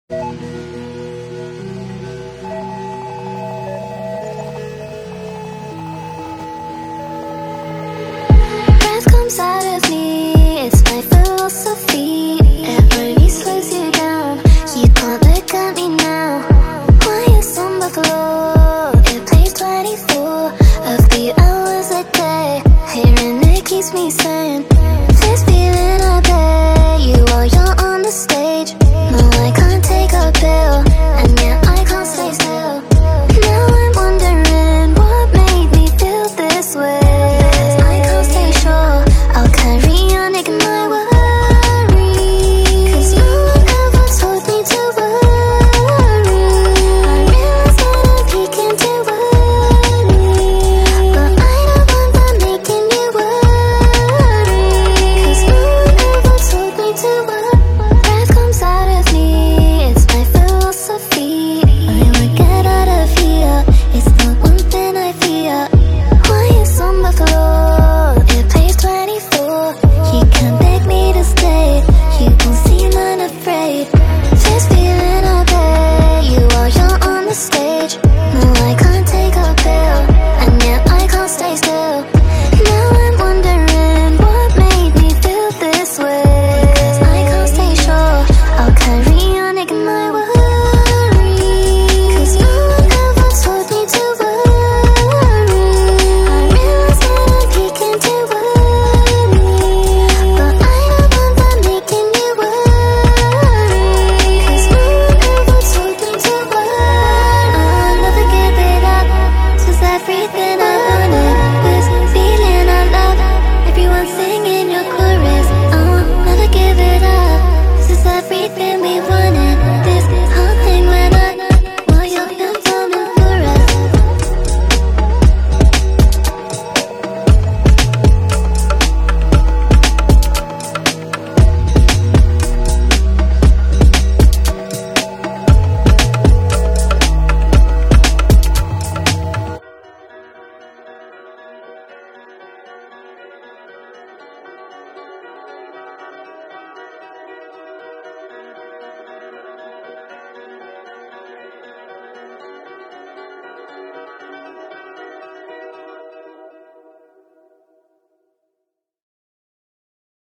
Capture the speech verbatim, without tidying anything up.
Breath comes out of me, it's my philosophy. It only slows you down, you can't look at me now. Why is on the floor? It plays twenty-four of the hours a day. Hearing it keeps me sane. This feeling I bet you while you're on the stage. No, I can't take a pill, and yet I can't stay still. Now I'm wondering what made me feel this way. I can't stay sure, I'll carry on, ignore my worries. Cause no one ever told me to worry. I realize that I'm peeking too early, but I don't want that making you worry. Cause no one ever told me to worry. Breath comes out of me, it's my philosophy. I will get out of here, it's the one thing I fear. Why is on the floor? It plays twenty-four. You can't beg me to stay, you don't seem unafraid. This feels